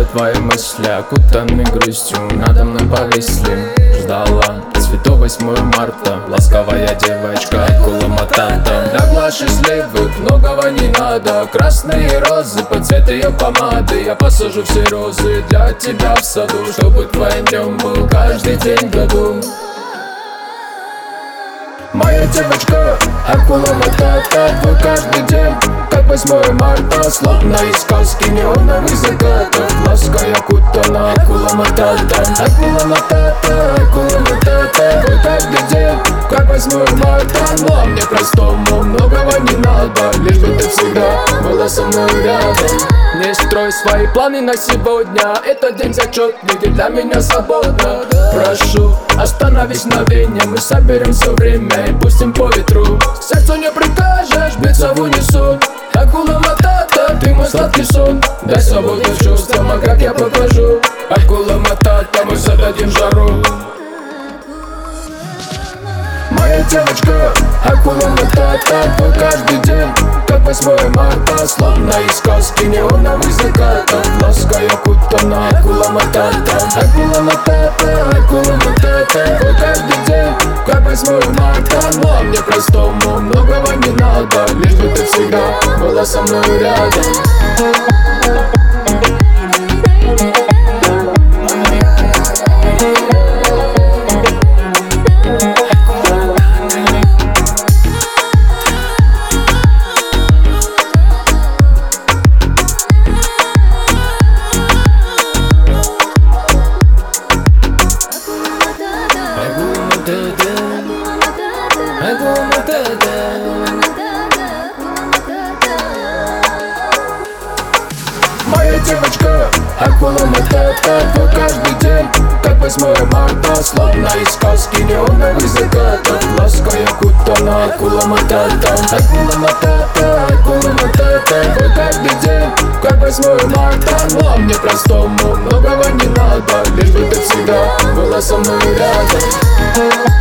твои мысли окутаны грустью надо мной повисли. Ждала цветов 8 марта, ласковая девочка Акула Матата. Для глаз счастливых многого не надо, красные розы под цвет ее помады. Я посажу все розы для тебя в саду, чтобы твоим днем был каждый день в году. Моя девочка, Акула Матата, твой каждый день, как 8 марта, словно из сказки неоновых закатов. Лаской окутана Акула Матата. Акула Матата, Акула Матата, твой каждый день, как 8 марта. Но мне простому многого не надо, лишь бы ты всегда была со мной рядом. Не строй свои планы на сегодня, этот день зачетный, ты для меня свободна. Прошу, остановись мгновенье, мы соберемся время и пустим по ветру. Сердцу не прикажешь биться в унисон. Акула Матата, ты мой сладкий сон. Дай свободу чувствам, а как я покажу. Акула Матата, мы зададим жару. Моя девочка, Акула Матата, твой каждый день, как 8 марта, словно из сказки неоновых закатов. Лаской окутана Акула Матата. Акула Матата, Акула Матата, твой каждый день, как 8 марта. Но мне простому многого не надо, лишь бы ты всегда была со мной рядом. Моя девочка, Акула Матата, твой каждый день, как 8 марта, словно из сказки неоновых закатов. Лаской окутана Акула Матата. Акула Матата, Акула Матата, твой каждый день, как 8 марта. Но мне простому многого не надо, лишь бы ты всегда была со мной рядом.